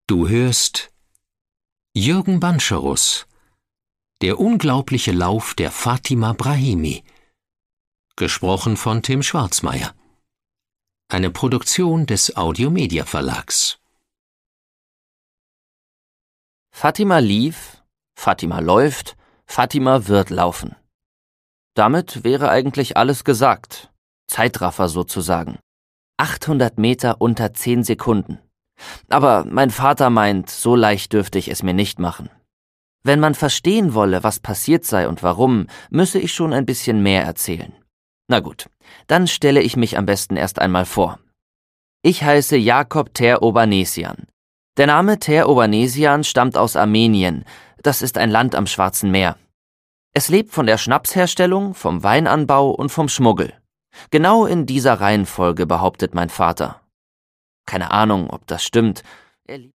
Du hörst Jürgen Bancherus, der unglaubliche Lauf der Fatima Brahimi, gesprochen von Tim Schwarzmeier. Eine Produktion des Audiomedia Verlags. Fatima lief, Fatima läuft, Fatima wird laufen. Damit wäre eigentlich alles gesagt. Zeitraffer sozusagen. 800 Meter unter 10 Sekunden. Aber mein Vater meint, so leicht dürfte ich es mir nicht machen. Wenn man verstehen wolle, was passiert sei und warum, müsse ich schon ein bisschen mehr erzählen. Na gut, dann stelle ich mich am besten erst einmal vor. Ich heiße Jakob Ter Obanesian. Der Name Ter Obanesian stammt aus Armenien, das ist ein Land am Schwarzen Meer. Es lebt von der Schnapsherstellung, vom Weinanbau und vom Schmuggel. Genau in dieser Reihenfolge, behauptet mein Vater. Keine Ahnung, ob das stimmt.